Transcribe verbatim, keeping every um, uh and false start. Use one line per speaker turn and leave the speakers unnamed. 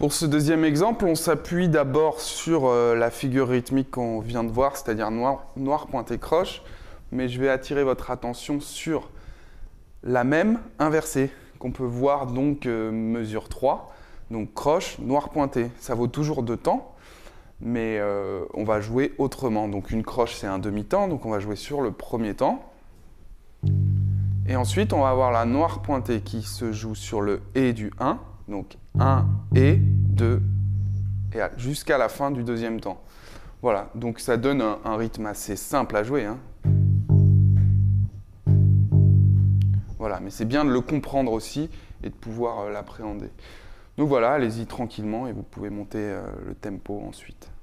Pour ce deuxième exemple, on s'appuie d'abord sur euh, la figure rythmique qu'on vient de voir, c'est-à-dire noir, noir pointé croche, mais je vais attirer votre attention sur la même inversée, qu'on peut voir donc euh, mesure trois, donc croche, noir pointé. Ça vaut toujours deux temps, mais euh, on va jouer autrement. Donc une croche, c'est un demi-temps, donc on va jouer sur le premier temps. Et ensuite, on va avoir la noire pointée qui se joue sur le et du un, donc un et deux, et jusqu'à la fin du deuxième temps. Voilà, donc ça donne un, un rythme assez simple à jouer, hein. Voilà, mais c'est bien de le comprendre aussi et de pouvoir euh, l'appréhender. Donc voilà, allez-y tranquillement et vous pouvez monter euh, le tempo ensuite.